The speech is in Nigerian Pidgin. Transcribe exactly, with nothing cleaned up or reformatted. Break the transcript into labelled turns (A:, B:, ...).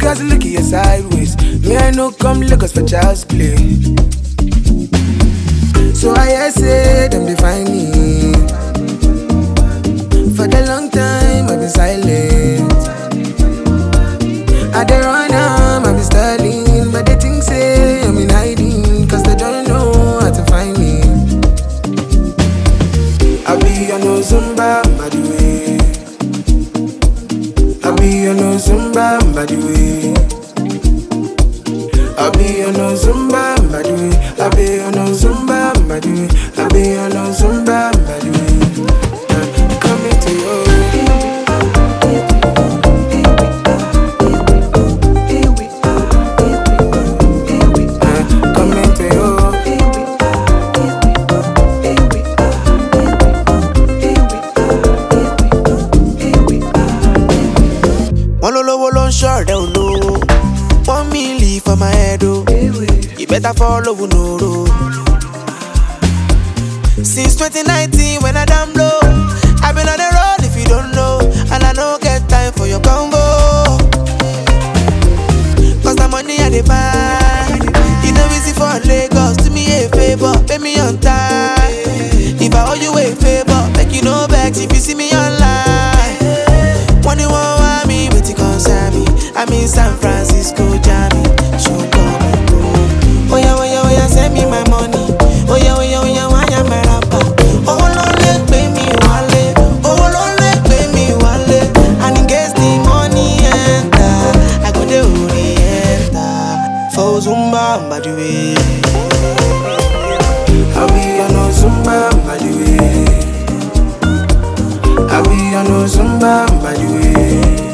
A: because look at you sideways. Me I no come Lagos for child's play. So I hear say them define me. For the long time I've been silent. I dey run am, I've been stalling, but they think say I'm in hiding, cause they don't know how to find me. I be on no Zumba, by the way. I be on no Zumba, by the way. I be on no Zumba, by the way. I be on no Zumba, by the way. I be on no Zumba, by the way. Uh, coming to you. Uh, coming to you.
B: One low low long short, they don't know. One milli for my head, oh. You better follow no road. Since twenty nineteen, when I damn low, I've been on the road if you don't know, and I don't get time for your convo. Cause the money I dey find, you know easy for Lagos. Do me a favor, pay me on time. If I owe you a favor, make you no vex if you see me online. Money won't want me, but it concern me. I'm in San Francisco, Jammy. Show come go. Oh yeah, oh yeah, oh yeah, send me my money. Oh yeah, oh yeah, oh yeah, why am I rapper? Oh no, let pay me wale. Oh no, let pay me wale. And in case the money enter, I go the orienta. For Zumba, by the way.
A: I be on no Zumba, by the way. I be on no Zumba, by the way.